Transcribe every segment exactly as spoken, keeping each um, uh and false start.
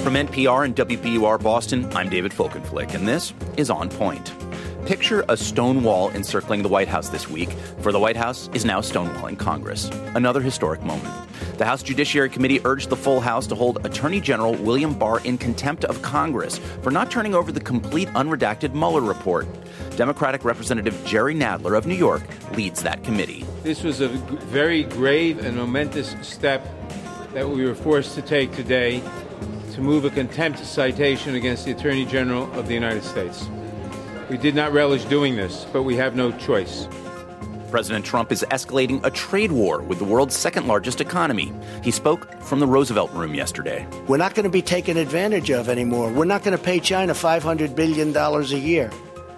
From N P R and W B U R Boston, I'm David Folkenflik, and this is On Point. Picture a stone wall encircling the White House this week, for the White House is now stonewalling Congress. Another historic moment. The House Judiciary Committee urged the full House to hold Attorney General William Barr in contempt of Congress for not turning over the complete unredacted Mueller report. Democratic Representative Jerry Nadler of New York leads that committee. This was a very grave and momentous step that we were forced to take today to move a contempt citation against the Attorney General of the United States. We did not relish doing this, but we have no choice. President Trump is escalating a trade war with the world's second largest economy. He spoke from the Roosevelt Room yesterday. We're not going to be taken advantage of anymore. We're not going to pay China five hundred billion dollars a year.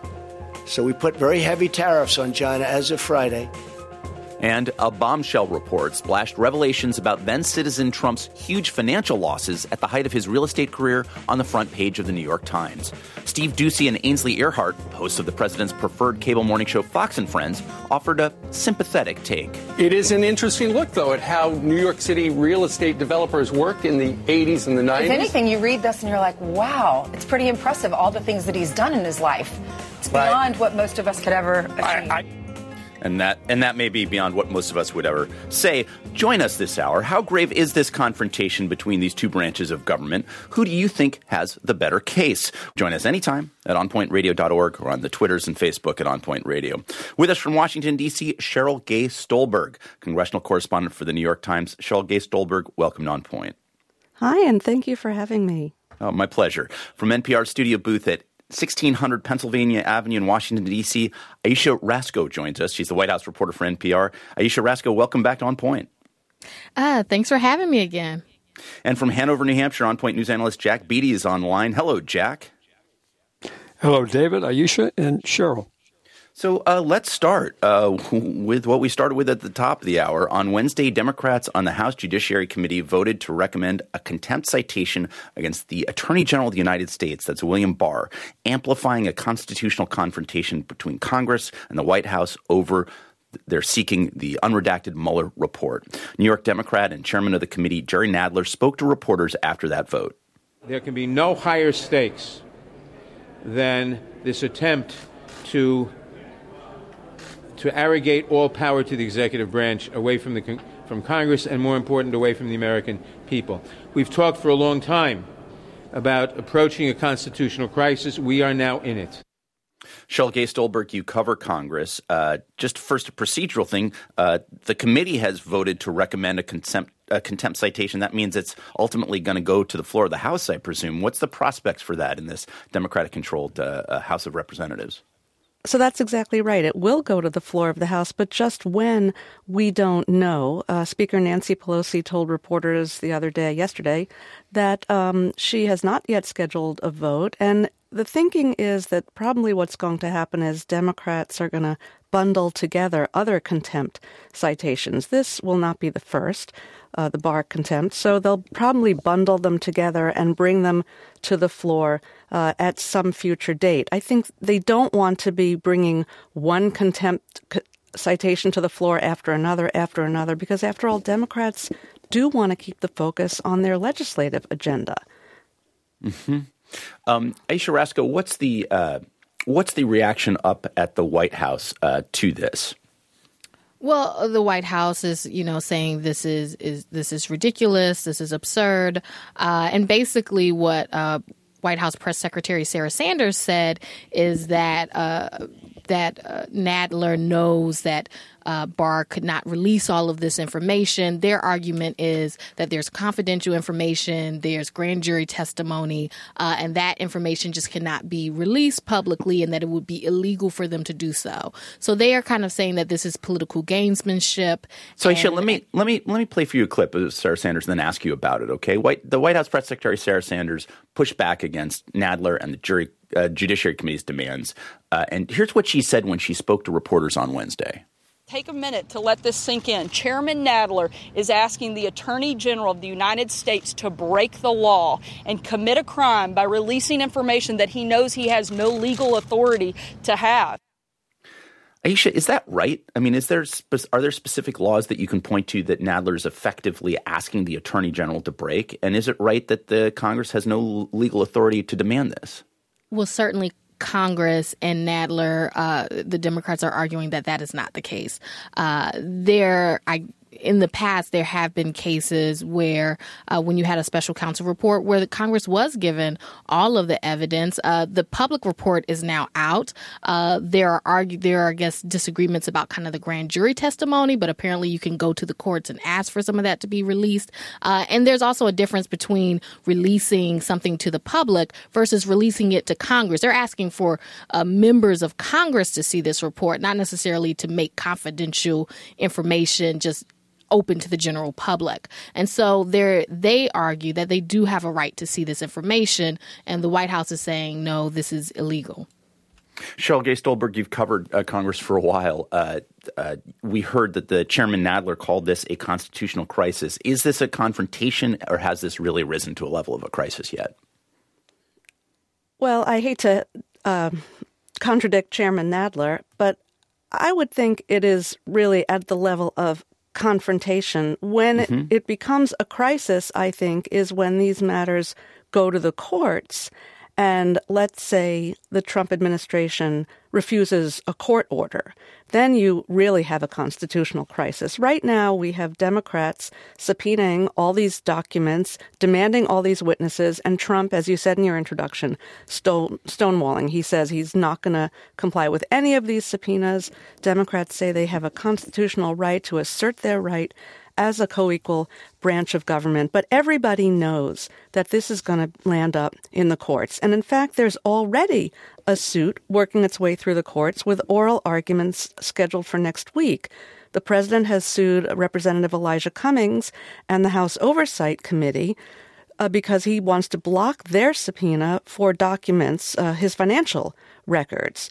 So we put very heavy tariffs on China as of Friday. And a bombshell report splashed revelations about then-citizen Trump's huge financial losses at the height of his real estate career on the front page of the New York Times. Steve Doocy and Ainsley Earhardt, hosts of the president's preferred cable morning show Fox and Friends, offered a sympathetic take. It is an interesting look, though, at how New York City real estate developers worked in the eighties and the nineties. If anything, you read this and you're like, wow, it's pretty impressive, all the things that he's done in his life. It's beyond right. what most of us could ever achieve. I, I, And that and that may be beyond what most of us would ever say. Join us this hour. How grave is this confrontation between these two branches of government? Who do you think has the better case? Join us anytime at on point radio dot org or on the Twitters and Facebook at OnPoint Radio. With us from Washington, D C, Cheryl Gay Stolberg, congressional correspondent for the New York Times. Cheryl Gay Stolberg, welcome to On Point. Hi, and thank you for having me. Oh, my pleasure. From N P R studio booth at sixteen hundred Pennsylvania Avenue in Washington, D C, Ayesha Rascoe joins us. She's the White House reporter for N P R. Ayesha Rascoe, welcome back to On Point. Uh, thanks for having me again. And from Hanover, New Hampshire, On Point news analyst Jack Beatty is on the line. Hello, Jack. Hello, David, Ayesha, and Cheryl. So uh, let's start uh, with what we started with at the top of the hour. On Wednesday, Democrats on the House Judiciary Committee voted to recommend a contempt citation against the Attorney General of the United States, that's William Barr, amplifying a constitutional confrontation between Congress and the White House over they're seeking the unredacted Mueller report. New York Democrat and chairman of the committee, Jerry Nadler, spoke to reporters after that vote. There can be no higher stakes than this attempt to to arrogate all power to the executive branch away from the from Congress and, more important, away from the American people. We've talked for a long time about approaching a constitutional crisis. We are now in it. Cheryl Gay Stolberg, you cover Congress. Uh, just first, a procedural thing. Uh, the committee has voted to recommend a contempt, a contempt citation. That means it's ultimately going to go to the floor of the House, I presume. What's the prospects for that in this Democratic-controlled uh, uh, House of Representatives? So that's exactly right. It will go to the floor of the House, but just when, we don't know. Uh, Speaker Nancy Pelosi told reporters the other day, yesterday, that um, she has not yet scheduled a vote. And the thinking is that probably what's going to happen is Democrats are going to bundle together other contempt citations. This will not be the first, uh, the Barr contempt. So they'll probably bundle them together and bring them to the floor uh, at some future date. I think they don't want to be bringing one contempt c- citation to the floor after another, after another, because after all, Democrats do want to keep the focus on their legislative agenda. Mm-hmm. Um, Ayesha Rascoe, what's the uh, what's the reaction up at the White House uh, to this? Well, the White House is, you know, saying this is is this is ridiculous, this is absurd, uh, and basically what uh, White House Press Secretary Sarah Sanders said is that uh, that uh, Nadler knows that uh, Barr could not release all of this information. Their argument is that there's confidential information, there's grand jury testimony, uh, and that information just cannot be released publicly, and that it would be illegal for them to do so. So they are kind of saying that this is political gamesmanship. So, Ayesha, let me let me let me play for you a clip of Sarah Sanders, and then ask you about it. Okay, White, the White House Press Secretary Sarah Sanders pushed back against Nadler and the jury uh, Judiciary Committee's demands, uh, and here's what she said when she spoke to reporters on Wednesday. Take a minute to let this sink in. Chairman Nadler is asking the Attorney General of the United States to break the law and commit a crime by releasing information that he knows he has no legal authority to have. Aisha, is that right? I mean, is there spe- are there specific laws that you can point to that Nadler is effectively asking the Attorney General to break? And is it right that the Congress has no legal authority to demand this? Well, certainly Congress and Nadler, uh, the Democrats are arguing that that is not the case. Uh, there, I. In the past, there have been cases where uh, when you had a special counsel report where the Congress was given all of the evidence. Uh, the public report is now out. Uh, there are, argue, there are, I guess, disagreements about kind of the grand jury testimony, but apparently you can go to the courts and ask for some of that to be released. Uh, and there's also a difference between releasing something to the public versus releasing it to Congress. They're asking for uh, members of Congress to see this report, not necessarily to make confidential information just open to the general public. And so they they argue that they do have a right to see this information, and the White House is saying, no, this is illegal. Cheryl Gay Stolberg, you've covered uh, Congress for a while. Uh, uh, we heard that the Chairman Nadler called this a constitutional crisis. Is this a confrontation, or has this really risen to a level of a crisis yet? Well, I hate to uh, contradict Chairman Nadler, but I would think it is really at the level of confrontation. When mm-hmm. it, it becomes a crisis, I think, is when these matters go to the courts. And let's say the Trump administration refuses a court order. Then you really have a constitutional crisis. Right now, we have Democrats subpoenaing all these documents, demanding all these witnesses, and Trump, as you said in your introduction, stone, stonewalling. He says he's not going to comply with any of these subpoenas. Democrats say they have a constitutional right to assert their right as a co-equal branch of government. But everybody knows that this is going to land up in the courts. And in fact, there's already a suit working its way through the courts with oral arguments scheduled for next week. The president has sued Representative Elijah Cummings and the House Oversight Committee uh, because he wants to block their subpoena for documents, uh, his financial records.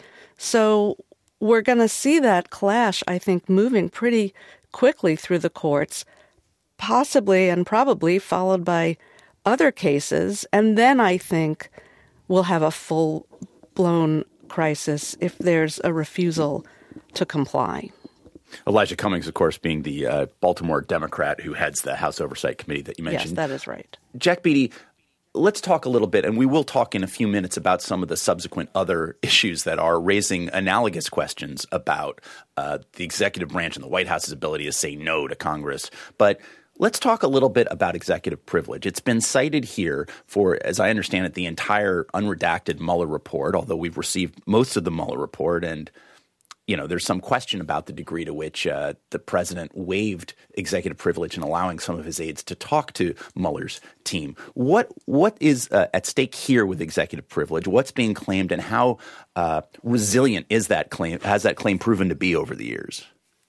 So we're going to see that clash, I think, moving pretty quickly through the courts, possibly and probably followed by other cases. And then I think we'll have a full-blown crisis if there's a refusal to comply. Elijah Cummings, of course, being the uh, Baltimore Democrat who heads the House Oversight Committee that you mentioned. Yes, that is right. Jack Beatty, let's talk a little bit, and we will talk in a few minutes about some of the subsequent other issues that are raising analogous questions about uh, the executive branch and the White House's ability to say no to Congress. But let's talk a little bit about executive privilege. It's been cited here for, as I understand it, the entire unredacted Mueller report, although we've received most of the Mueller report, and you know, there's some question about the degree to which uh, the president waived executive privilege in allowing some of his aides to talk to Mueller's team. What what is uh, at stake here with executive privilege? What's being claimed, and how uh, resilient is that claim? Has that claim proven to be over the years?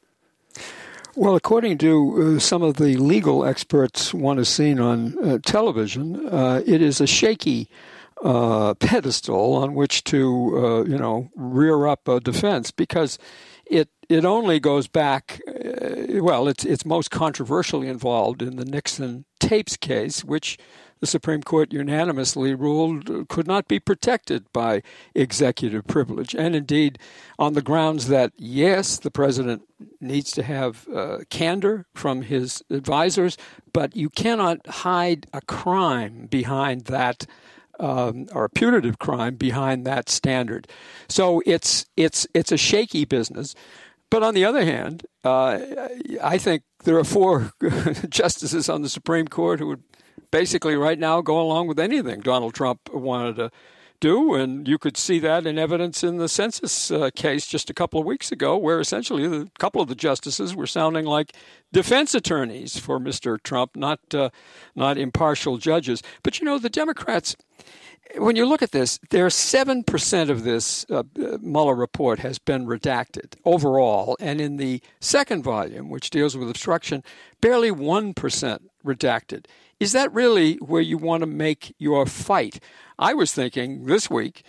Well, according to uh, some of the legal experts one has seen on uh, television, uh, it is a shaky Uh, pedestal on which to, uh, you know, rear up a defense, because it it only goes back. Uh, well, it's it's most controversially involved in the Nixon tapes case, which the Supreme Court unanimously ruled could not be protected by executive privilege, and indeed on the grounds that yes, the president needs to have uh, candor from his advisors, but you cannot hide a crime behind that. Um, or a putative crime behind that standard. So it's it's it's a shaky business. But on the other hand, uh, I think there are four justices on the Supreme Court who would basically right now go along with anything Donald Trump wanted to do. And you could see that in evidence in the census uh, case just a couple of weeks ago, where essentially a couple of the justices were sounding like defense attorneys for Mister Trump, not uh, not impartial judges. But, you know, the Democrats, when you look at this, there are seven percent of this uh, Mueller report has been redacted overall. And in the second volume, which deals with obstruction, barely one percent redacted. Is that really where you want to make your fight? I was thinking this week,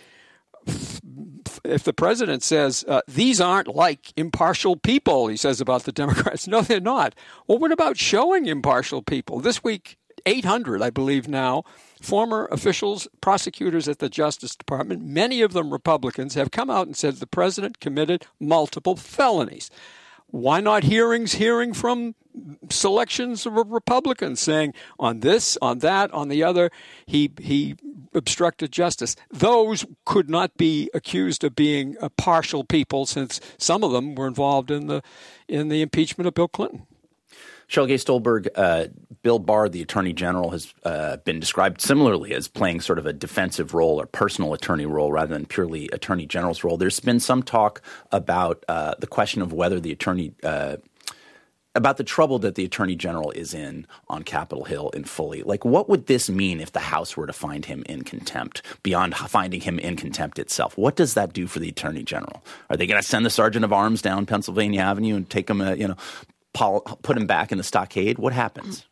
if the president says, uh, these aren't like impartial people, he says about the Democrats. No, they're not. Well, what about showing impartial people? This week, eight hundred, I believe now, former officials, prosecutors at the Justice Department, many of them Republicans, have come out and said the president committed multiple felonies. Why not hearings hearing from selections of Republicans saying on this, on that, on the other, he he obstructed justice? Those could not be accused of being uh, partial people, since some of them were involved in the in the impeachment of Bill Clinton. Cheryl Gay Stolberg, uh, Bill Barr, the Attorney General, has uh, been described similarly as playing sort of a defensive role or personal attorney role rather than purely Attorney General's role. There's been some talk about uh, the question of whether the Attorney uh, – about the trouble that the Attorney General is in on Capitol Hill in Foley. Like, what would this mean if the House were to find him in contempt, beyond finding him in contempt itself? What does that do for the Attorney General? Are they going to send the Sergeant of Arms down Pennsylvania Avenue and take him, uh, you know – put him back in the stockade? What happens?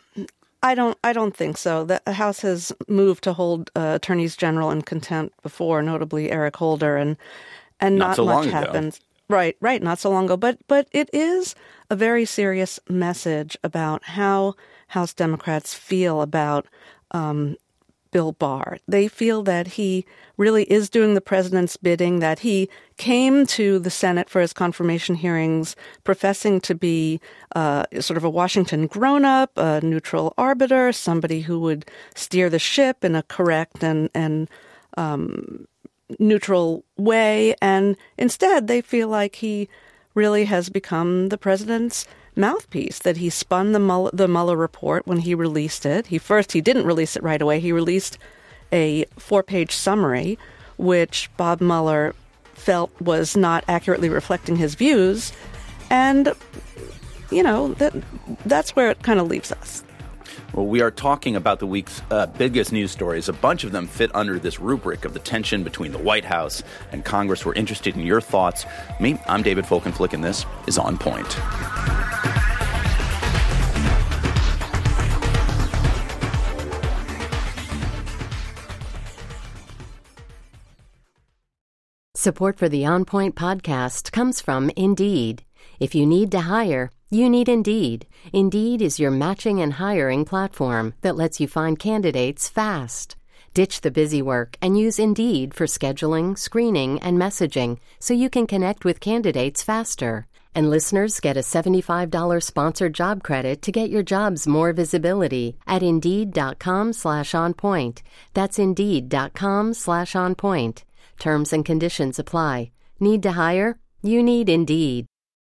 I don't. I don't think so. The House has moved to hold uh, attorneys general in contempt before, notably Eric Holder, and and not, not so much long happens. Ago. Right, right. Not so long ago, but but it is a very serious message about how House Democrats feel about um, Bill Barr. They feel that he really is doing the president's bidding, that he came to the Senate for his confirmation hearings professing to be uh, sort of a Washington grown-up, a neutral arbiter, somebody who would steer the ship in a correct and, and um, neutral way. And instead, they feel like he really has become the president's mouthpiece, that he spun the Mueller, the Mueller report when he released it. He first, he didn't release it right away. He released a four-page summary, which Bob Mueller felt was not accurately reflecting his views. And, you know, that that's where it kind of leaves us. Well, we are talking about the week's uh, biggest news stories. A bunch of them fit under this rubric of the tension between the White House and Congress. We're interested in your thoughts. Me, I'm David Folkenflik, and this is On Point. Support for the On Point podcast comes from Indeed. If you need to hire, you need Indeed. Indeed is your matching and hiring platform that lets you find candidates fast. Ditch the busy work and use Indeed for scheduling, screening, and messaging so you can connect with candidates faster. And listeners get a seventy-five dollars sponsored job credit to get your jobs more visibility at Indeed.com slash on point. That's Indeed.com slash on point. Terms and conditions apply. Need to hire? You need Indeed.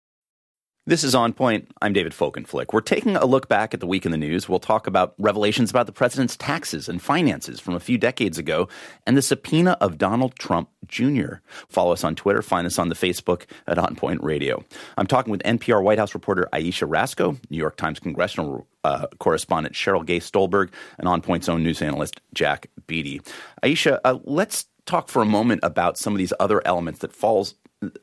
This is On Point. I'm David Folkenflik. We're taking a look back at the week in the news. We'll talk about revelations about the president's taxes and finances from a few decades ago and the subpoena of Donald Trump Junior Follow us on Twitter. Find us on the Facebook at On Point Radio. I'm talking with N P R White House reporter Ayesha Rascoe, New York Times congressional uh, correspondent Cheryl Gay Stolberg, and On Point's own news analyst Jack Beatty. Ayesha, uh, let's talk for a moment about some of these other elements that falls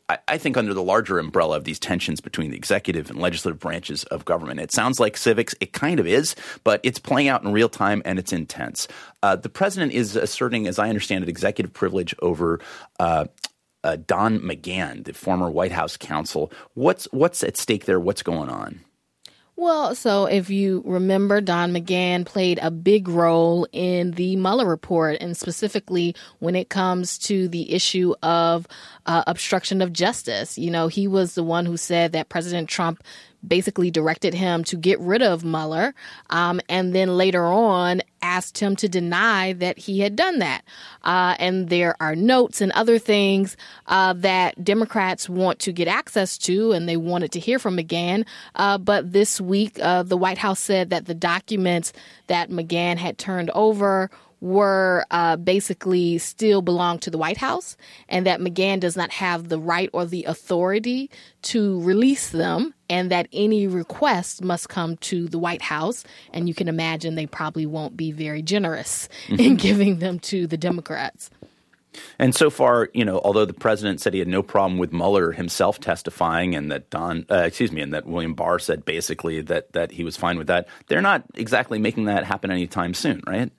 I think under the larger umbrella of these tensions between the executive and legislative branches of government. It sounds like civics. It kind of is, but it's playing out in real time and it's intense. Uh, the president is asserting, as I understand it, executive privilege over uh, uh, Don McGahn, the former White House counsel. What's what's at stake there? What's going on? Well, so if you remember, Don McGahn played a big role in the Mueller report, and specifically when it comes to the issue of uh, obstruction of justice. You know, he was the one who said that President Trump basically directed him to get rid of Mueller, um, and then later on asked him to deny that he had done that. Uh, and there are notes and other things uh, that Democrats want to get access to, and they wanted to hear from McGahn. Uh, but this week, uh, the White House said that the documents that McGahn had turned over were uh, basically still belong to the White House, and that McGahn does not have the right or the authority to release them, and that any request must come to the White House. And you can imagine they probably won't be very generous mm-hmm. in giving them to the Democrats. And so far, you know, although the president said he had no problem with Mueller himself testifying, and that Don, uh, excuse me, and that William Barr said basically that that he was fine with that, they're not exactly making that happen anytime soon, right?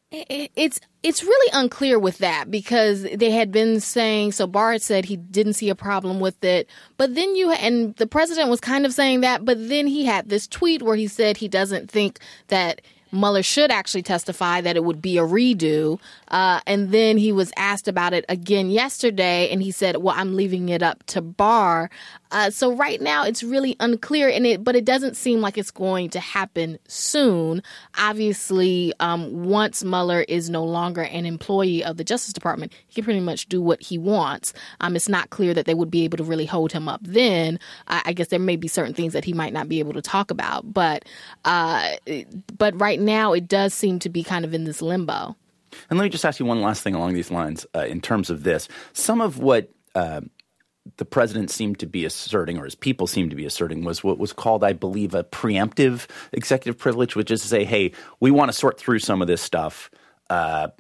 It's it's really unclear with that, because they had been saying, so Barr had said he didn't see a problem with it, but then you, and the president was kind of saying that, but then he had this tweet where he said he doesn't think that Mueller should actually testify, that it would be a redo. Uh, and then he was asked about it again yesterday, and he said, well, I'm leaving it up to Barr. Uh, so right now it's really unclear, and it, but it doesn't seem like it's going to happen soon. Obviously, um, once Mueller is no longer an employee of the Justice Department, he can pretty much do what he wants. Um, it's not clear that they would be able to really hold him up then. I, I guess there may be certain things that he might not be able to talk about. But uh, but right now it does seem to be kind of in this limbo. And let me just ask you one last thing along these lines uh, in terms of this. Some of what uh, the president seemed to be asserting, or his people seemed to be asserting, was what was called, I believe, a preemptive executive privilege, which is to say, hey, we want to sort through some of this stuff. Uh,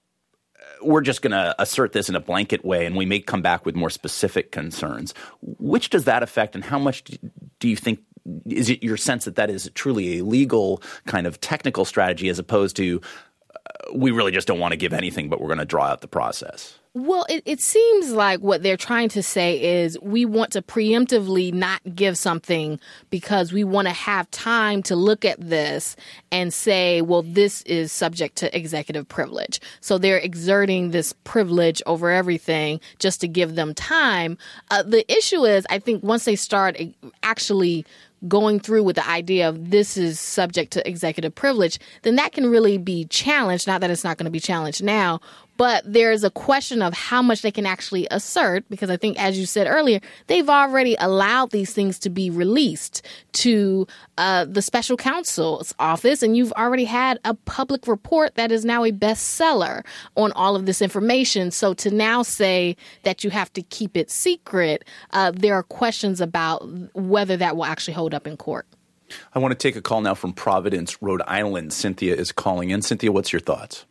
we're just going to assert this in a blanket way, and we may come back with more specific concerns. Which does that affect, and how much do you think – is it your sense that that is truly a legal kind of technical strategy as opposed to uh, we really just don't want to give anything, but we're going to draw out the process? Well, it, it seems like what they're trying to say is we want to preemptively not give something because we want to have time to look at this and say, well, this is subject to executive privilege. So they're exerting this privilege over everything just to give them time. Uh, the issue is, I think once they start actually going through with the idea of this is subject to executive privilege, then that can really be challenged. Not that it's not going to be challenged now, but there's a question of how much they can actually assert, because I think, as you said earlier, they've already allowed these things to be released to uh, the special counsel's office, and you've already had a public report that is now a bestseller on all of this information. So to now say that you have to keep it secret, uh, there are questions about whether that will actually hold up in court. I want to take a call now from Providence, Rhode Island. Cynthia is calling in. Cynthia, what's your thoughts?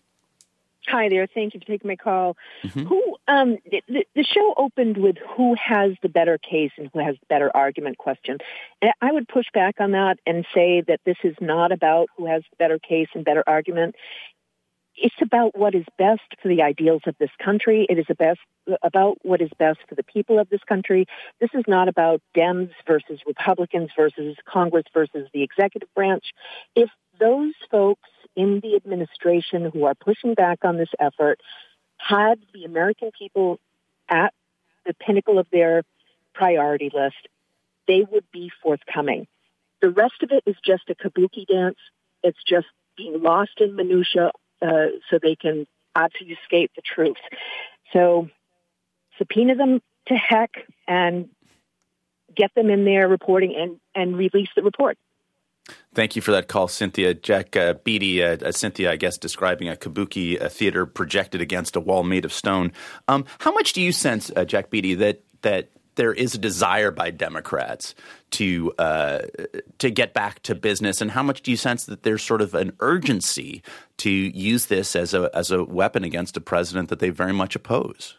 Hi there. Thank you for taking my call. Mm-hmm. Who um, the, the show opened with who has the better case and who has the better argument question. And I would push back on that and say that this is not about who has the better case and better argument. It's about what is best for the ideals of this country. It is a best, about what is best for the people of this country. This is not about Dems versus Republicans versus Congress versus the executive branch. If those folks in the administration who are pushing back on this effort had the American people at the pinnacle of their priority list, they would be forthcoming. The rest of it is just a kabuki dance. It's just being lost in minutia uh, so they can obfuscate the truth. So subpoena them to heck and get them in there reporting and, and release the report. Thank you for that call, Cynthia. Jack uh, Beatty, uh, uh, Cynthia, I guess, describing a kabuki uh, theater projected against a wall made of stone. Um, how much do you sense, uh, Jack Beatty, that that there is a desire by Democrats to uh, to get back to business, and how much do you sense that there's sort of an urgency to use this as a as a weapon against a president that they very much oppose?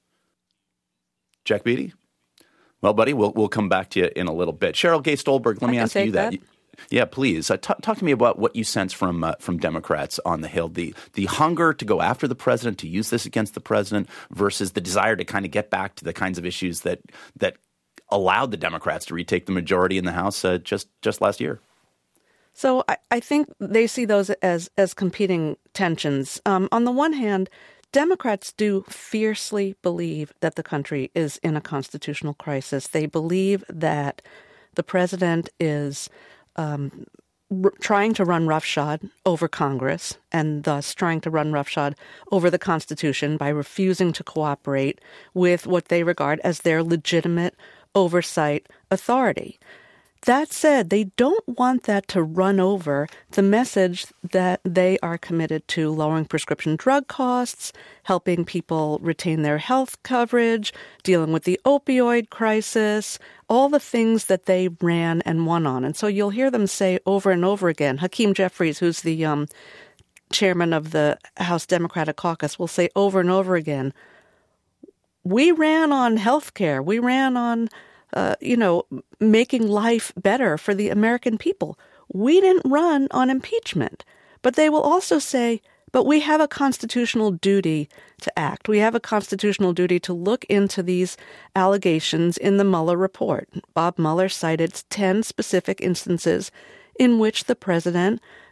Jack Beatty? Well, buddy, we'll we'll come back to you in a little bit. Cheryl Gay Stolberg, let I me can ask you that. that. Yeah, please. Uh, t- talk to me about what you sense from uh, from Democrats on the Hill, the the hunger to go after the president, to use this against the president, versus the desire to kind of get back to the kinds of issues that that allowed the Democrats to retake the majority in the House uh, just just last year. So I, I think they see those as as competing tensions. Um, on the one hand, Democrats do fiercely believe that the country is in a constitutional crisis. They believe that the president is Um, r- trying to run roughshod over Congress and thus trying to run roughshod over the Constitution by refusing to cooperate with what they regard as their legitimate oversight authority. That said, they don't want that to run over the message that they are committed to lowering prescription drug costs, helping people retain their health coverage, dealing with the opioid crisis, all the things that they ran and won on. And so you'll hear them say over and over again, Hakeem Jeffries, who's the um, chairman of the House Democratic Caucus, will say over and over again, we ran on health care, we ran on Uh, you know, making life better for the American people. We didn't run on impeachment. But they will also say, but we have a constitutional duty to act. We have a constitutional duty to look into these allegations in the Mueller report. Bob Mueller cited ten specific instances in which the president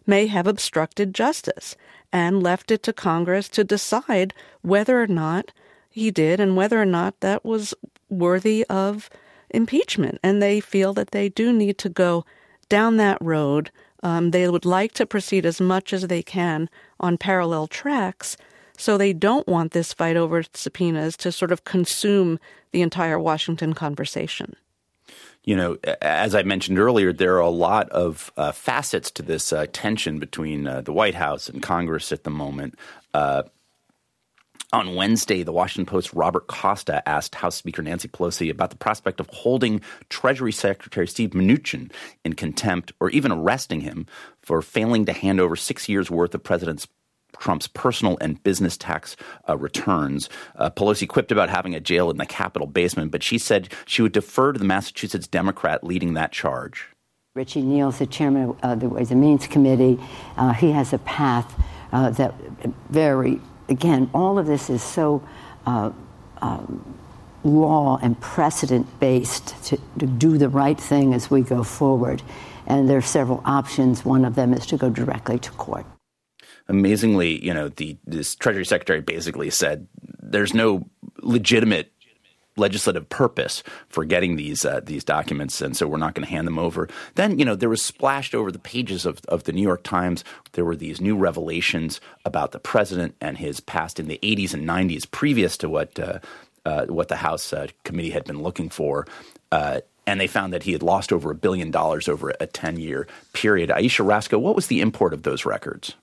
may have obstructed justice and left it to Congress to decide whether or not he did and whether or not that was worthy of impeachment. And they feel that they do need to go down that road. Um, they would like to proceed as much as they can on parallel tracks, so they don't want this fight over subpoenas to sort of consume the entire Washington conversation. You know, as I mentioned earlier, there are a lot of uh, facets to this uh, tension between uh, the White House and Congress at the moment. Uh, on Wednesday, the Washington Post's Robert Costa asked House Speaker Nancy Pelosi about the prospect of holding Treasury Secretary Steve Mnuchin in contempt or even arresting him for failing to hand over six years' worth of President Trump's personal and business tax uh, returns. Uh, Pelosi quipped about having a jail in the Capitol basement, but she said she would defer to the Massachusetts Democrat leading that charge. Richie Neal's the chairman of the Ways and Means Committee. Uh, he has a path uh, that very, again, all of this is so uh, um, law and precedent-based to, to do the right thing as we go forward. And there are several options. One of them is to go directly to court. Amazingly, you know, the this Treasury Secretary basically said there's no legitimate legislative purpose for getting these uh, these documents, and so we're not going to hand them over. Then, you know, there was splashed over the pages of, of the New York Times. There were these new revelations about the president and his past in the eighties and nineties, previous to what uh, uh, what the House uh, committee had been looking for. Uh, and they found that he had lost over a billion dollars over a ten-year period. Aisha Rascoe, what was the import of those records?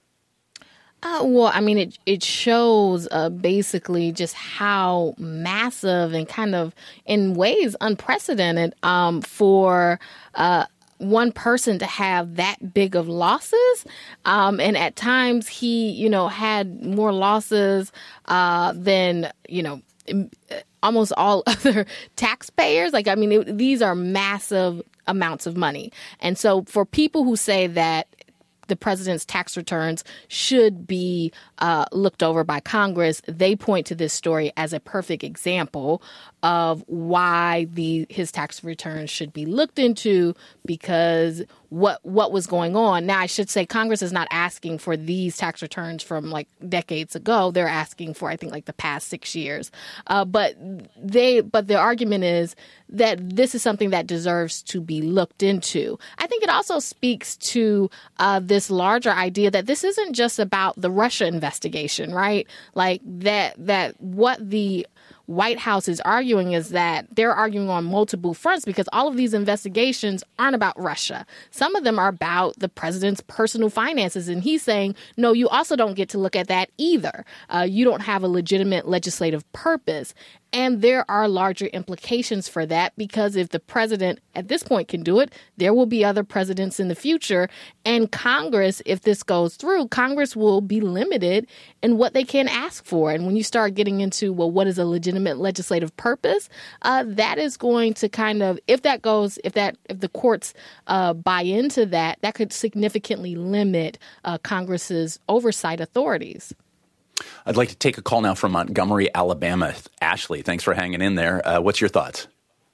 Uh, well, I mean, it it shows uh, basically just how massive and kind of in ways unprecedented um, for uh, one person to have that big of losses. Um, and at times he, you know, had more losses uh, than, you know, almost all other taxpayers. Like, I mean, it, these are massive amounts of money. And so for people who say that the president's tax returns should be uh, looked over by Congress, they point to this story as a perfect example of why the his tax returns should be looked into, because what what was going on. Now, I should say Congress is not asking for these tax returns from like decades ago. They're asking for, I think, like the past six years. Uh, but they but the argument is that this is something that deserves to be looked into. I think it also speaks to uh, this larger idea that this isn't just about the Russia investigation, right? Like that that what the White House is arguing is that they're arguing on multiple fronts, because all of these investigations aren't about Russia. Some of them are about the president's personal finances. And he's saying, no, you also don't get to look at that either. Uh, you don't have a legitimate legislative purpose. And there are larger implications for that, because if the president at this point can do it, there will be other presidents in the future. And Congress, if this goes through, Congress will be limited in what they can ask for. And when you start getting into, well, what is a legitimate legislative purpose, uh, that is going to kind of, if that goes, if that, if the courts uh, buy into that, that could significantly limit uh, Congress's oversight authorities. I'd like to take a call now from Montgomery, Alabama. Ashley, thanks for hanging in there. Uh, what's your thoughts?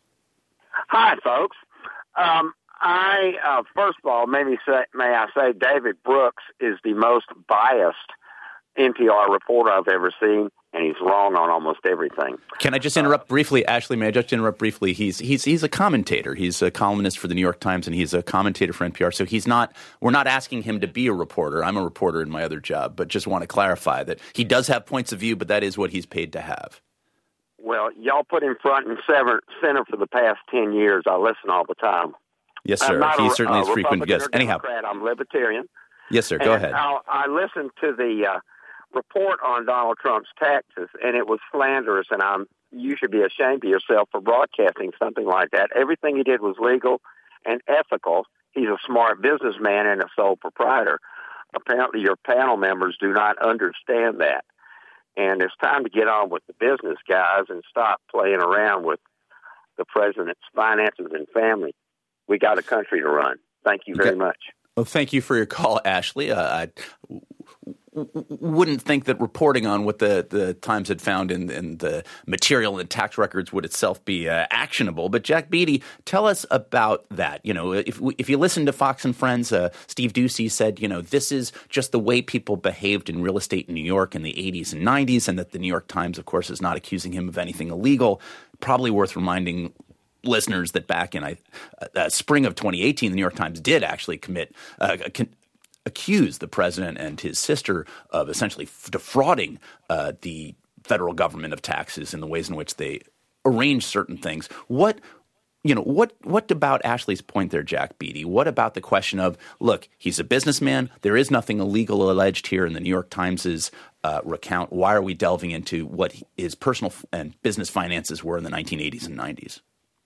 Hi, folks. Um, I uh, first of all, maybe say, may I say, David Brooks is the most biased N P R reporter I've ever seen, and he's wrong on almost everything. Can I just interrupt briefly, Ashley? May I just interrupt briefly? He's he's he's a commentator. He's a columnist for the New York Times, and he's a commentator for N P R. So he's not. We're not asking him to be a reporter. I'm a reporter in my other job, but just want to clarify that he does have points of view, but that is what he's paid to have. Well, y'all put him front and center for the past ten years. I listen all the time. Yes, sir. He a, certainly is frequent guest. Anyhow, I'm libertarian. Yes, sir. Go and ahead. I'll, I listened to the uh, report on Donald Trump's taxes, and it was slanderous, and I'm you should be ashamed of yourself for broadcasting something like that. Everything he did was legal and ethical. He's a smart businessman and a sole proprietor. Apparently your panel members do not understand that. And it's time to get on with the business, guys, and stop playing around with the president's finances and family. We got a country to run. Thank you very okay. much. Well, thank you for your call, Ashley. Uh, I, w- wouldn't think that reporting on what the, the Times had found in, in the material and tax records would itself be uh, actionable. But Jack Beatty, tell us about that. You know, if if you listen to Fox and Friends, uh, Steve Doocy said, you know, this is just the way people behaved in real estate in New York in the eighties and nineties, and that the New York Times, of course, is not accusing him of anything illegal. Probably worth reminding listeners that back in uh, uh, spring of twenty eighteen, the New York Times did actually commit uh, con- accuse the president and his sister of essentially f- defrauding uh, the federal government of taxes in the ways in which they arranged certain things. What you know, what what about Ashley's point there, Jack Beatty? What about the question of, look, he's a businessman. There is nothing illegal alleged here in the New York Times's uh, recount. Why are we delving into what his personal f- and business finances were in the nineteen eighties and nineties?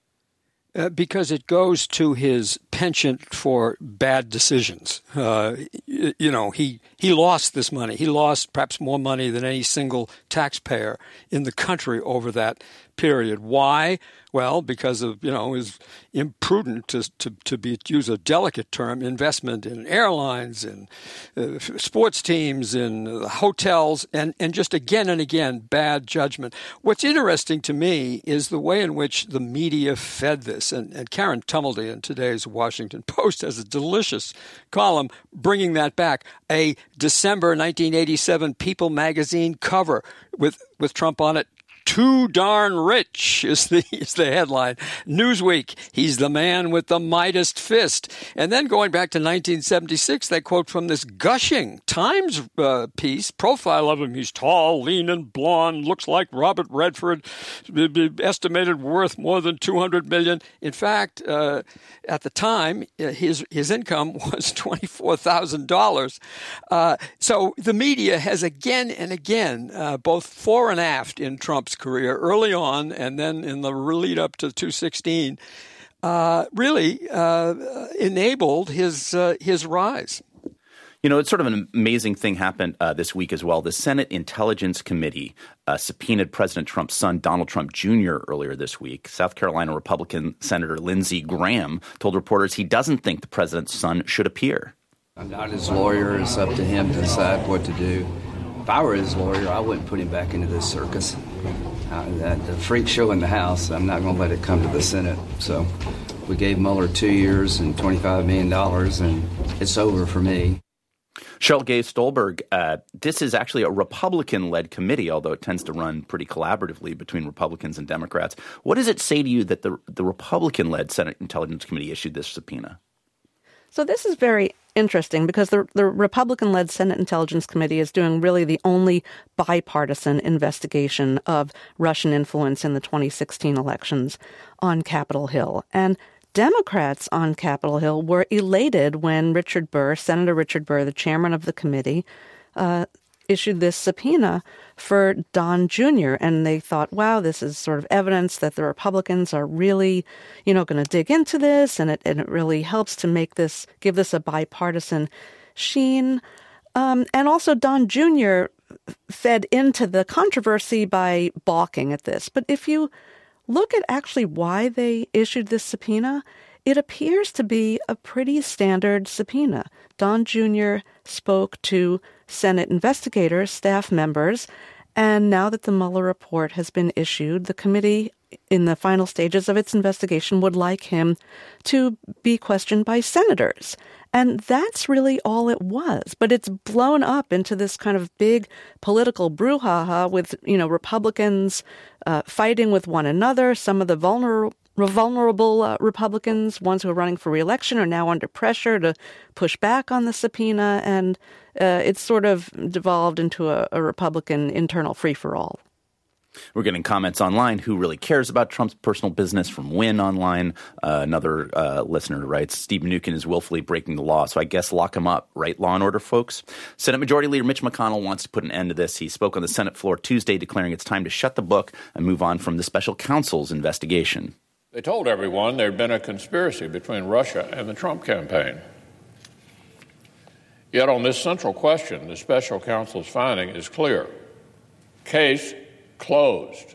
Uh, because it goes to his penchant for bad decisions. Uh, you, you know, he, he lost this money. He lost perhaps more money than any single taxpayer in the country over that period. Why? Well, because of, you know, his imprudent, to to, to be to use a delicate term, investment in airlines, in uh, sports teams, in uh, hotels, and, and just again and again, bad judgment. What's interesting to me is the way in which the media fed this. And, and Karen Tumulty in today's Washington Post has a delicious column bringing that back. A December nineteen eighty-seven People magazine cover with, with Trump on it. Too darn rich is the is the headline. Newsweek, he's the man with the Midas fist. And then going back to nineteen seventy-six, they quote from this gushing Times uh, piece, profile of him. He's tall, lean, and blonde, looks like Robert Redford, estimated worth more than two hundred million dollars. In fact, uh, at the time, his his income was twenty-four thousand dollars. Uh, so the media has again and again, uh, both fore and aft in Trump's career, early on and then in the lead up to two sixteen, uh, really uh, enabled his uh, his rise. You know, it's sort of an amazing thing happened uh, this week as well. The Senate Intelligence Committee uh, subpoenaed President Trump's son, Donald Trump Junior, earlier this week. South Carolina Republican Senator Lindsey Graham told reporters he doesn't think the president's son should appear. I'm not his lawyer. It's up to him to decide what to do. If I were his lawyer, I wouldn't put him back into this circus. Uh, that the freak show in the House, I'm not going to let it come to the Senate. So we gave Mueller two years and twenty-five million dollars, and it's over for me. Cheryl Gay Stolberg, uh, this is actually a Republican-led committee, although it tends to run pretty collaboratively between Republicans and Democrats. What does it say to you that the, the Republican-led Senate Intelligence Committee issued this subpoena? So this is very interesting because the, the Republican-led Senate Intelligence Committee is doing really the only bipartisan investigation of Russian influence in the twenty sixteen elections on Capitol Hill. And Democrats on Capitol Hill were elated when Richard Burr, Senator Richard Burr, the chairman of the committee, uh, issued this subpoena for Don Junior And they thought, wow, this is sort of evidence that the Republicans are really, you know, going to dig into this, and it and it really helps to make this, give this a bipartisan sheen. Um, and also Don Junior fed into the controversy by balking at this. But if you look at actually why they issued this subpoena, it appears to be a pretty standard subpoena. Don Junior spoke to Senate investigators, staff members, and now that the Mueller report has been issued, the committee in the final stages of its investigation would like him to be questioned by senators. And that's really all it was. But it's blown up into this kind of big political brouhaha with, you know, Republicans uh, fighting with one another. Some of the vulnerable vulnerable uh, Republicans, ones who are running for re-election, are now under pressure to push back on the subpoena. And uh, it's sort of devolved into a, a Republican internal free-for-all. We're getting comments online. Who really cares about Trump's personal business? From Win Online. Uh, another uh, listener writes, Steve Mnuchin is willfully breaking the law, so I guess lock him up. Right, Law and Order, folks? Senate Majority Leader Mitch McConnell wants to put an end to this. He spoke on the Senate floor Tuesday, declaring it's time to shut the book and move on from the special counsel's investigation. They told everyone there had been a conspiracy between Russia and the Trump campaign. Yet on this central question, the special counsel's finding is clear. Case closed.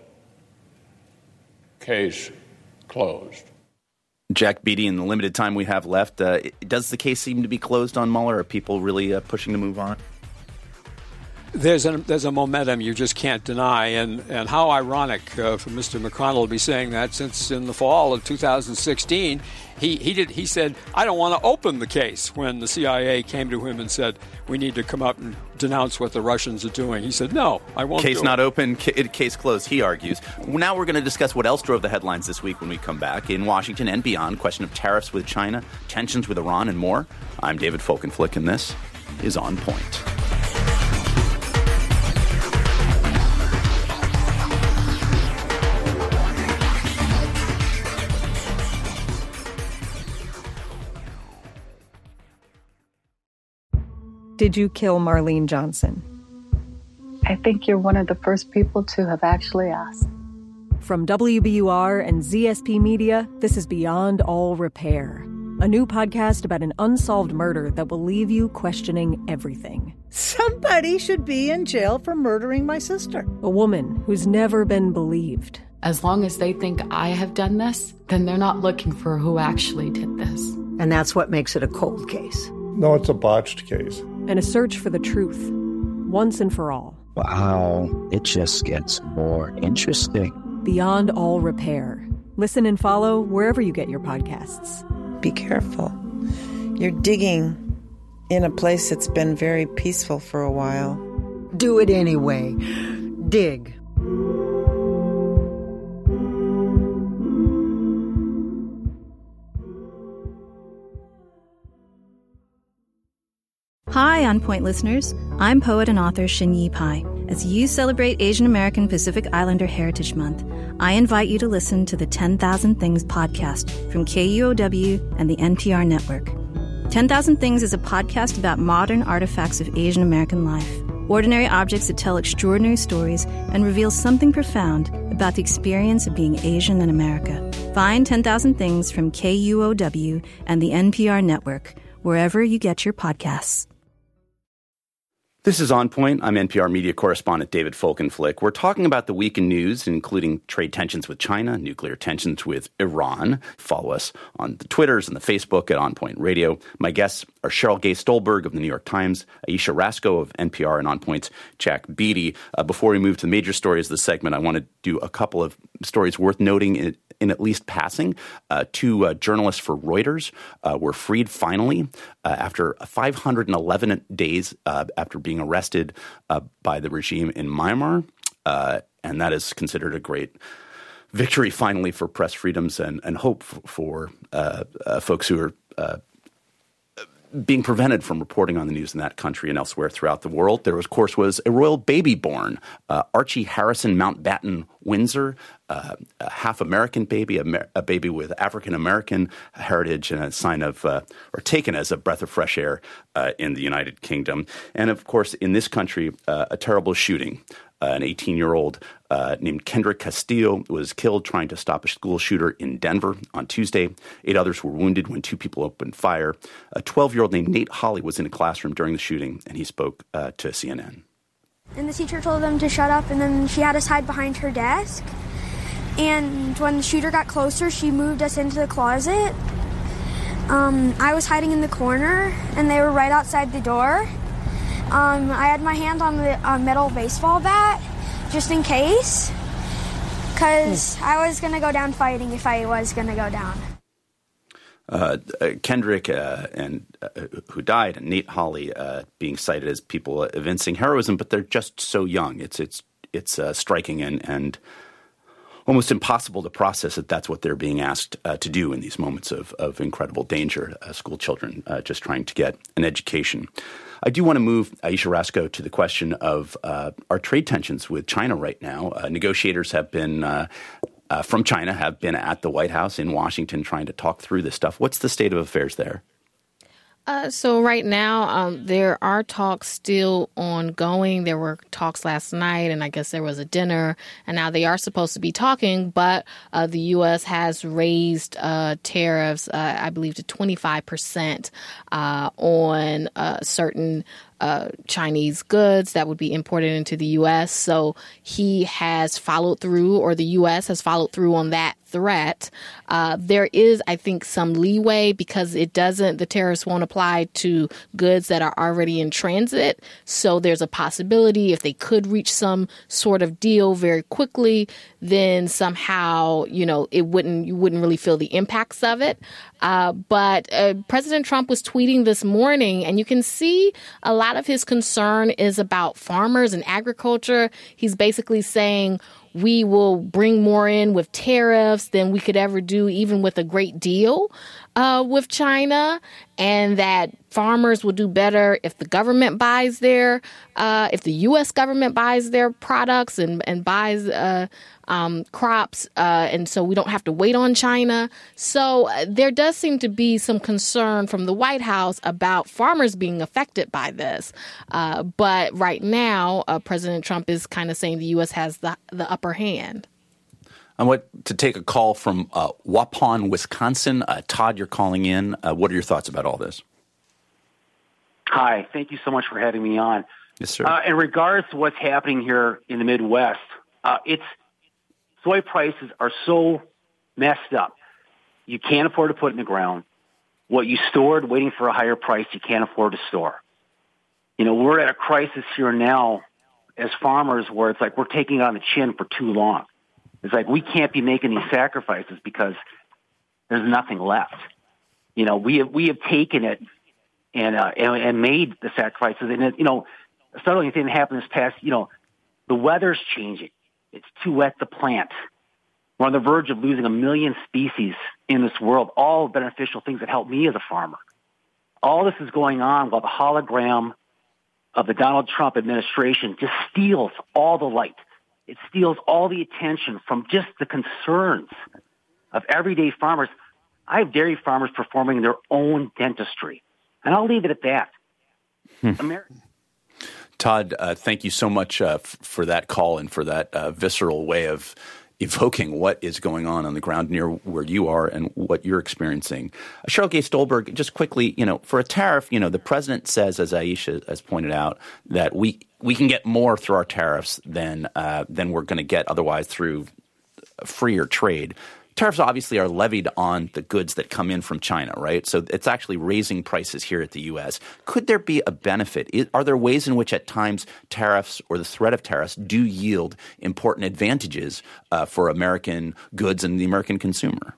Case closed. Jack Beatty, in the limited time we have left, uh, does the case seem to be closed on Mueller? Are people really uh, pushing to move on? there's a there's a momentum you just can't deny, and and how ironic uh, for Mister McConnell to be saying that, since in the fall of two thousand sixteen he he did he said, I don't want to open the case when the C I A came to him and said we need to come up and denounce what the Russians are doing. He said, no, I won't. Case do not it. open, case closed, he argues. Now we're going to discuss what else drove the headlines this week when we come back. In Washington and beyond, question of tariffs with China, tensions with Iran, and more. I'm David Folkenflik, and this is On Point. Did you kill Marlene Johnson? I think you're one of the first people to have actually asked. From W B U R and Z S P Media, this is Beyond All Repair, a new podcast about an unsolved murder that will leave you questioning everything. Somebody should be in jail for murdering my sister. A woman who's never been believed. As long as they think I have done this, then they're not looking for who actually did this. And that's what makes it a cold case. No, it's a botched case. And a search for the truth, once and for all. Wow, it just gets more interesting. Beyond All Repair. Listen and follow wherever you get your podcasts. Be careful. You're digging in a place that's been very peaceful for a while. Do it anyway. Dig. Hi, On Point listeners. I'm poet and author Shin-Yi Pai. As you celebrate Asian American Pacific Islander Heritage Month, I invite you to listen to the ten thousand Things podcast from K U O W and the N P R network. ten thousand Things is a podcast about modern artifacts of Asian American life, ordinary objects that tell extraordinary stories and reveal something profound about the experience of being Asian in America. Find ten thousand Things from K U O W and the N P R network, wherever you get your podcasts. This is On Point. I'm N P R media correspondent David Folkenflik. We're talking about the week in news, including trade tensions with China, nuclear tensions with Iran. Follow us on the Twitters and the Facebook at On Point Radio. My guests are Cheryl Gay Stolberg of the New York Times, Aisha Rascoe of N P R, and On Point's Jack Beatty. Uh, before we move to the major stories of the segment, I want to do a couple of stories worth noting in, in at least passing. Uh, two uh, journalists for Reuters uh, were freed finally uh, after five hundred eleven days uh, after being arrested uh, by the regime in Myanmar, uh, and that is considered a great victory finally for press freedoms and, and hope f- for uh, uh, folks who are uh, being prevented from reporting on the news in that country and elsewhere throughout the world. There, of course, was a royal baby born, uh, Archie Harrison Mountbatten Windsor, uh, a half-American baby, a, a baby with African-American heritage and a sign of, uh, or taken as a breath of fresh air uh, in the United Kingdom. And, of course, in this country, uh, a terrible shooting. Uh, an eighteen-year-old uh, named Kendrick Castillo was killed trying to stop a school shooter in Denver on Tuesday. Eight others were wounded when two people opened fire. A twelve-year-old named Nate Hawley was in a classroom during the shooting, and he spoke uh, to C N N. And the teacher told them to shut up, and then she had us hide behind her desk. And when the shooter got closer, she moved us into the closet. Um, I was hiding in the corner, and they were right outside the door. Um, I had my hand on the uh, metal baseball bat, just in case, because I was going to go down fighting if I was going to go down. Uh, uh, Kendrick uh, and uh, who died, and Nate Hawley uh, being cited as people evincing heroism, but they're just so young. It's it's it's uh, striking and and almost impossible to process that that's what they're being asked uh, to do in these moments of of incredible danger. Uh, school children uh, just trying to get an education. I do want to move, Aisha Rascoe, to the question of uh, our trade tensions with China right now. Uh, negotiators have been uh, uh, from China have been at the White House in Washington trying to talk through this stuff. What's the state of affairs there? Uh, so right now, um, there are talks still ongoing. There were talks last night, and I guess there was a dinner, and now they are supposed to be talking, but uh, the U S has raised uh, tariffs, uh, I believe, to twenty-five percent uh, on uh, certain Uh, Chinese goods that would be imported into the U S. So he has followed through, or the U S has followed through on that threat. Uh, there is, I think, some leeway because it doesn't, the tariffs won't apply to goods that are already in transit. So there's a possibility if they could reach some sort of deal very quickly, then somehow, you know, it wouldn't, you wouldn't really feel the impacts of it. Uh, but uh, President Trump was tweeting this morning, and you can see a lot of his concern is about farmers and agriculture. He's basically saying, we will bring more in with tariffs than we could ever do, even with a great deal uh, with China, and that farmers will do better if the government buys their, uh, if the U S government buys their products and, and buys uh, um, crops, uh, and so we don't have to wait on China. So uh, there does seem to be some concern from the White House about farmers being affected by this. Uh, but right now, uh, President Trump is kind of saying the U S has the, the upper hand. I want to take a call from uh, Waupun, Wisconsin. Uh, Todd, you're calling in. Uh, what are your thoughts about all this? Hi. Thank you so much for having me on. Yes, sir. Uh, in regards to what's happening here in the Midwest, uh, it's soy prices are so messed up. You can't afford to put it in the ground. What you stored waiting for a higher price, you can't afford to store. You know, we're at a crisis here now as farmers where it's like we're taking it on the chin for too long. It's like we can't be making these sacrifices because there's nothing left. You know, we have we have taken it and uh, and, and made the sacrifices. And it, you know, a startling thing that happened this past. You know, the weather's changing. It's too wet to plant. We're on the verge of losing a million species in this world. All beneficial things that help me as a farmer. All this is going on while the hologram of the Donald Trump administration just steals all the light. It steals all the attention from just the concerns of everyday farmers. I have dairy farmers performing their own dentistry, and I'll leave it at that. Hmm. America- Todd, uh, thank you so much uh, f- for that call and for that uh, visceral way of evoking what is going on on the ground near where you are and what you're experiencing. Uh, Cheryl Gay Stolberg, just quickly, you know, for a tariff, you know, the president says, as Aisha has pointed out, that we we can get more through our tariffs than uh, than we're going to get otherwise through freer trade. Tariffs obviously are levied on the goods that come in from China, right? So it's actually raising prices here at the U S. Could there be a benefit? Are there ways in which at times tariffs or the threat of tariffs do yield important advantages uh, for American goods and the American consumer?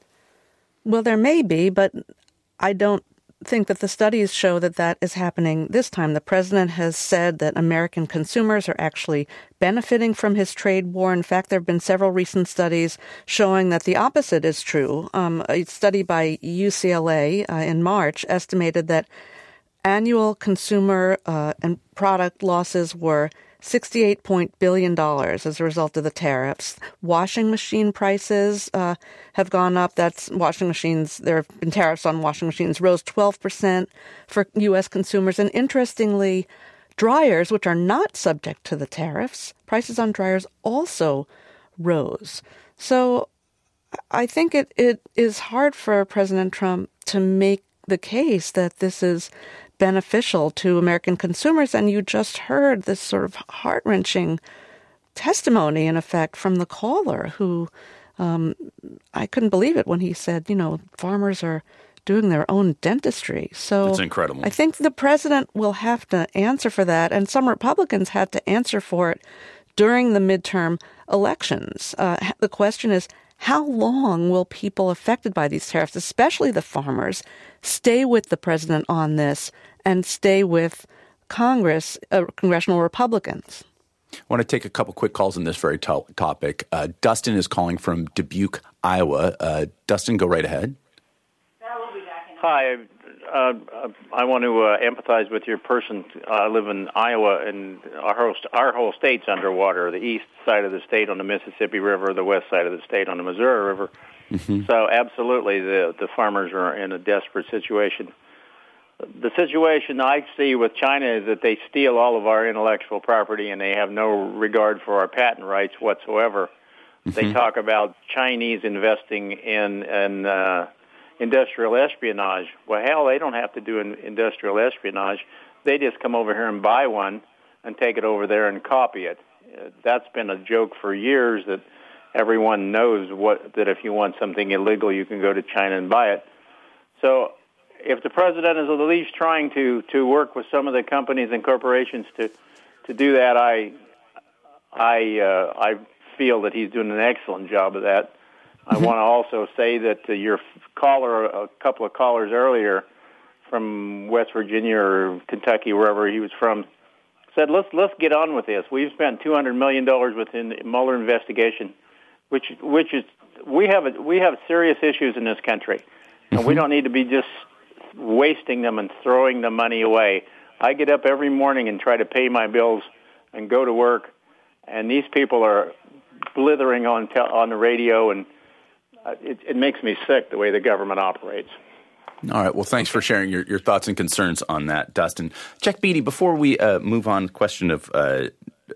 Well, there may be, but I don't think that the studies show that that is happening this time. The president has said that American consumers are actually benefiting from his trade war. In fact, there have been several recent studies showing that the opposite is true. Um, a study by U C L A uh, in March estimated that annual consumer uh, and product losses were sixty-eight billion dollars as a result of the tariffs. Washing machine prices uh, have gone up. That's washing machines. There have been tariffs on washing machines, rose twelve percent for U S consumers. And interestingly, dryers, which are not subject to the tariffs, prices on dryers also rose. So I think it, it is hard for President Trump to make the case that this is beneficial to American consumers. And you just heard this sort of heart-wrenching testimony, in effect, from the caller who um, I couldn't believe it when he said, you know, farmers are doing their own dentistry. So that's incredible. I think the president will have to answer for that. And some Republicans had to answer for it during the midterm elections. Uh, the question is, how long will people affected by these tariffs, especially the farmers, stay with the president on this and stay with Congress, uh, congressional Republicans? I want to take a couple quick calls on this very to- topic. Uh, Dustin is calling from Dubuque, Iowa. Uh, Dustin, go right ahead. Hi. Uh, I want to uh, empathize with your person. I live in Iowa, and our whole, our whole state's underwater, the east side of the state on the Mississippi River, the west side of the state on the Missouri River. Mm-hmm. So absolutely, the, the farmers are in a desperate situation. The situation I see with China is that they steal all of our intellectual property, and they have no regard for our patent rights whatsoever. Mm-hmm. They talk about Chinese investing in, in uh, industrial espionage. Well, hell, they don't have to do an industrial espionage. They just come over here and buy one and take it over there and copy it. Uh, that's been a joke for years that everyone knows what that if you want something illegal, you can go to China and buy it. So if the president is at least trying to, to work with some of the companies and corporations to, to do that, I I uh, I feel that he's doing an excellent job of that. I want to also say that uh, your caller, a couple of callers earlier from West Virginia or Kentucky, wherever he was from, said, let's let's get on with this. We've spent two hundred million dollars within the Mueller investigation, which which is we have a, we have serious issues in this country, and we don't need to be just wasting them and throwing the money away. I get up every morning and try to pay my bills and go to work, and these people are blithering on te- on the radio, and uh, it, it makes me sick the way the government operates. All right. Well, thanks for sharing your, your thoughts and concerns on that, Dustin. Jack Beatty, before we uh, move on, question of uh,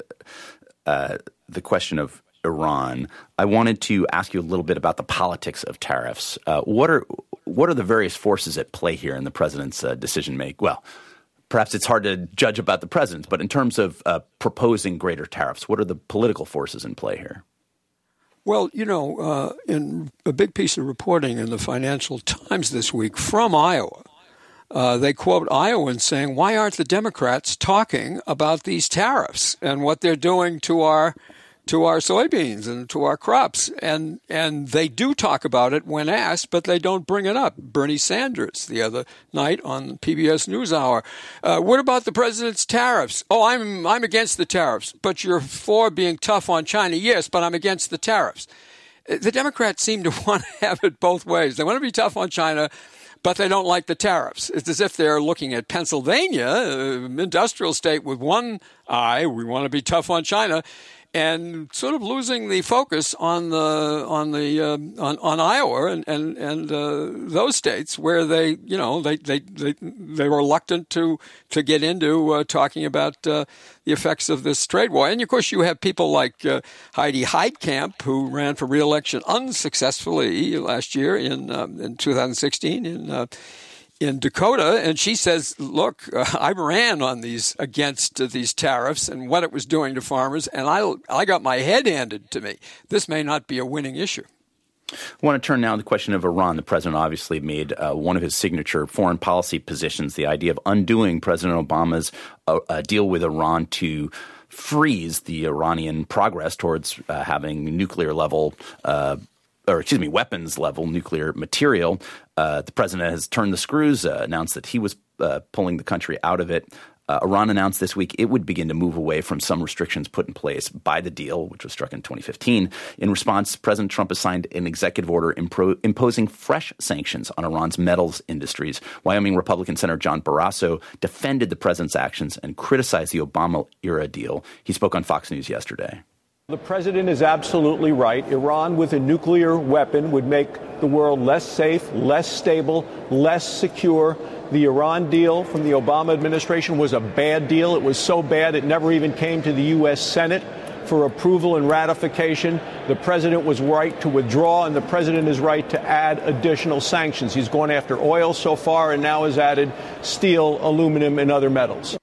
uh, the question of Iran, I wanted to ask you a little bit about the politics of tariffs. Uh, what are what are the various forces at play here in the president's uh, decision make? Well, perhaps it's hard to judge about the president, but in terms of uh, proposing greater tariffs, what are the political forces in play here? Well, you know, uh, in a big piece of reporting in the Financial Times this week from Iowa, uh, they quote Iowans saying, why aren't the Democrats talking about these tariffs and what they're doing to our to our soybeans and to our crops? And and they do talk about it when asked, but they don't bring it up. Bernie Sanders the other night on P B S NewsHour. Uh, what about the president's tariffs? Oh, I'm I'm against the tariffs, but you're for being tough on China. Yes, but I'm against the tariffs. The Democrats seem to want to have it both ways. They want to be tough on China, but they don't like the tariffs. It's as if they're looking at Pennsylvania, an industrial state with one eye. We want to be tough on China, and sort of losing the focus on the on the uh, on, on Iowa and and and uh, those states where they you know they they they, they were reluctant to to get into uh, talking about uh, the effects of this trade war. And of course, you have people like uh, Heidi Heitkamp, who ran for re-election unsuccessfully last year in uh, in two thousand sixteen in. Uh, in Dakota, and she says, look, uh, I ran on these against uh, these tariffs and what it was doing to farmers, and I, I got my head handed to me. This may not be a winning issue. I want to turn now to the question of Iran. The president obviously made uh, one of his signature foreign policy positions, the idea of undoing President Obama's uh, uh, deal with Iran to freeze the Iranian progress towards uh, having nuclear level uh or excuse me, weapons level nuclear material. Uh, the president has turned the screws, uh, announced that he was uh, pulling the country out of it. Uh, Iran announced this week it would begin to move away from some restrictions put in place by the deal, which was struck in twenty fifteen. In response, President Trump has signed an executive order impro- imposing fresh sanctions on Iran's metals industries. Wyoming Republican Senator John Barrasso defended the president's actions and criticized the Obama-era deal. He spoke on Fox News yesterday. The president is absolutely right. Iran with a nuclear weapon would make the world less safe, less stable, less secure. The Iran deal from the Obama administration was a bad deal. It was so bad it never even came to the U S Senate for approval and ratification. The president was right to withdraw, and the president is right to add additional sanctions. He's gone after oil so far and now has added steel, aluminum, and other metals.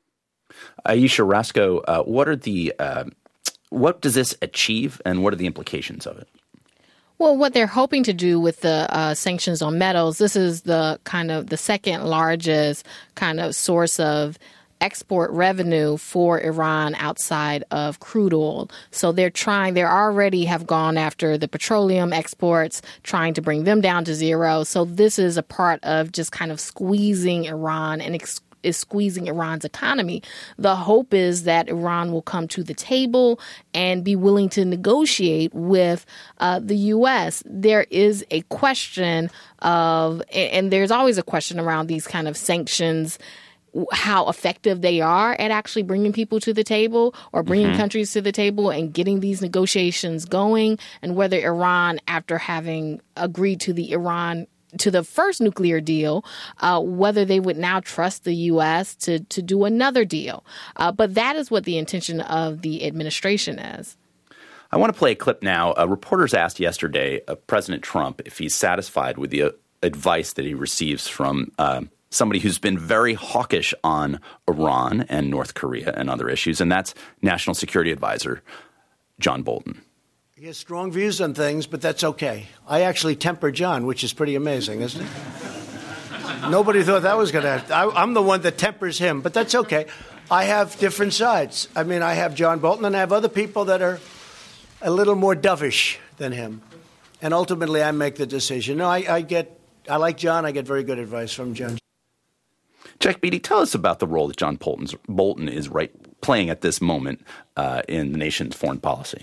Ayesha Rascoe, uh, what are the uh, what does this achieve, and what are the implications of it? Well, what they're hoping to do with the uh, sanctions on metals, this is the kind of the second largest kind of source of export revenue for Iran outside of crude oil. So they're trying, they already have gone after the petroleum exports, trying to bring them down to zero. So this is a part of just kind of squeezing Iran and ex- is squeezing Iran's economy. The hope is that Iran will come to the table and be willing to negotiate with uh, the U S. There is a question of, and there's always a question around these kind of sanctions, how effective they are at actually bringing people to the table or bringing mm-hmm. countries to the table and getting these negotiations going, and whether Iran, after having agreed to the Iran to the first nuclear deal, uh, whether they would now trust the U S to, to do another deal. Uh, but that is what the intention of the administration is. I want to play a clip now. Uh, reporters asked yesterday uh, President Trump if he's satisfied with the uh, advice that he receives from uh, somebody who's been very hawkish on Iran and North Korea and other issues, and that's National Security Advisor John Bolton. He has strong views on things, but that's okay. I actually temper John, which is pretty amazing, isn't it? Nobody thought that was going to happen. I'm the one that tempers him, but that's okay. I have different sides. I mean, I have John Bolton, and I have other people that are a little more dovish than him. And ultimately, I make the decision. No, I, I get, I like John. I get very good advice from John. Jack Beatty, tell us about the role that John Bolton's, Bolton is right playing at this moment uh, in the nation's foreign policy.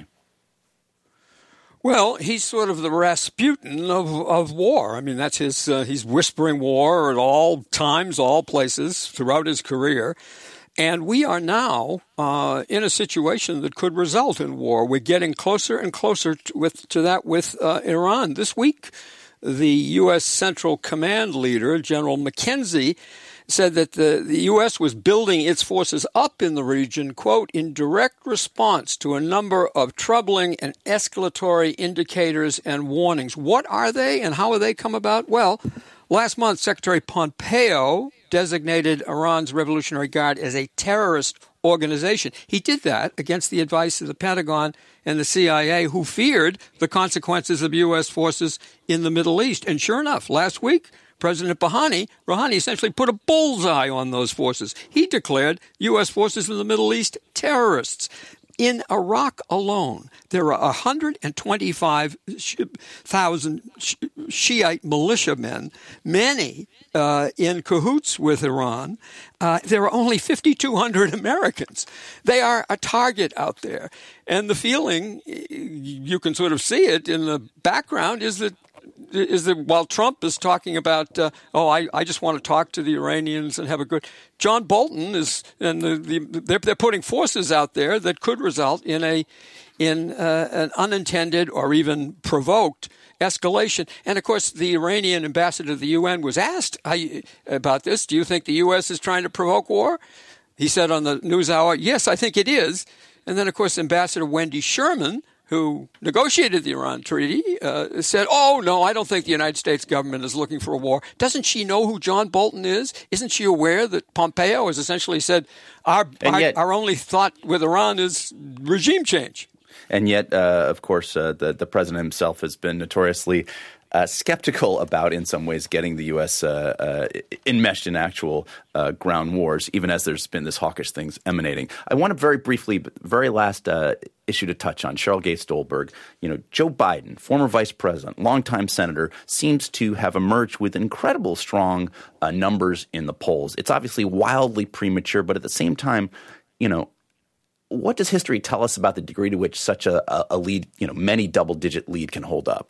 Well, he's sort of the Rasputin of, of war. I mean, that's his, uh, he's whispering war at all times, all places throughout his career. And we are now uh, in a situation that could result in war. We're getting closer and closer to, with, to that with uh, Iran. This week, the U S Central Command leader, General McKenzie, said that the, the U S was building its forces up in the region, quote, in direct response to a number of troubling and escalatory indicators and warnings. What are they and how have they come about? Well, last month, Secretary Pompeo designated Iran's Revolutionary Guard as a terrorist organization. He did that against the advice of the Pentagon and the C I A, who feared the consequences of U S forces in the Middle East. And sure enough, last week, President Rouhani, Rouhani essentially put a bullseye on those forces. He declared U S forces in the Middle East terrorists. In Iraq alone, there are one hundred twenty-five thousand Shiite militiamen, many uh, in cahoots with Iran. Uh, there are only fifty-two hundred Americans. They are a target out there. And the feeling, you can sort of see it in the background, is that is that while Trump is talking about, uh, oh, I, I just want to talk to the Iranians and have a good, John Bolton is, and the, the, they're, they're putting forces out there that could result in a, in uh, an unintended or even provoked escalation. And of course, the Iranian ambassador to the U N was asked about this. Do you think the U S is trying to provoke war? He said on the NewsHour, yes, I think it is. And then, of course, Ambassador Wendy Sherman, who negotiated the Iran treaty, uh, said, oh, no, I don't think the United States government is looking for a war. Doesn't she know who John Bolton is? Isn't she aware that Pompeo has essentially said, our, our, yet, our only thought with Iran is regime change? And yet, uh, of course, uh, the, the president himself has been notoriously Uh, skeptical about, in some ways, getting the U S uh, uh, enmeshed in actual uh, ground wars, even as there's been this hawkish things emanating. I want to very briefly, very last uh, issue to touch on, Cheryl Gay Stolberg. You know, Joe Biden, former vice president, longtime senator, seems to have emerged with incredible strong uh, numbers in the polls. It's obviously wildly premature, but at the same time, you know, what does history tell us about the degree to which such a, a lead, you know, many double-digit lead can hold up?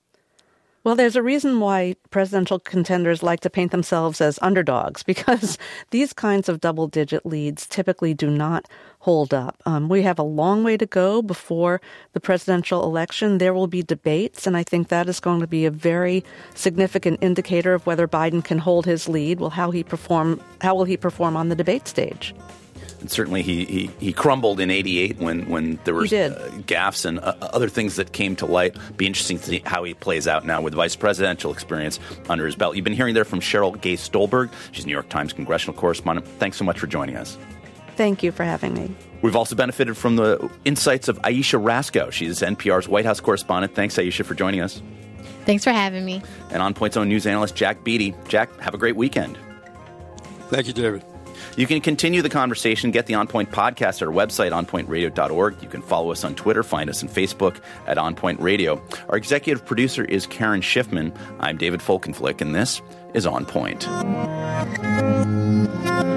Well, there's a reason why presidential contenders like to paint themselves as underdogs, because these kinds of double-digit leads typically do not hold up. Um, we have a long way to go before the presidential election. There will be debates, and I think that is going to be a very significant indicator of whether Biden can hold his lead. Well, how he perform? How will he perform on the debate stage? And certainly he, he, he crumbled in eighty-eight when, when there were uh, gaffes and uh, other things that came to light. Be interesting to see how he plays out now with vice presidential experience under his belt. You've been hearing there from Cheryl Gay Stolberg. She's New York Times congressional correspondent. Thanks so much for joining us. Thank you for having me. We've also benefited from the insights of Ayesha Rascoe. She's N P R's White House correspondent. Thanks, Ayesha, for joining us. Thanks for having me. And On Point's own news analyst, Jack Beatty. Jack, have a great weekend. Thank you, David. You can continue the conversation. Get the On Point podcast at our website, on point radio dot org. You can follow us on Twitter. Find us on Facebook at On Point Radio. Our executive producer is Karen Schiffman. I'm David Folkenflik, and this is On Point.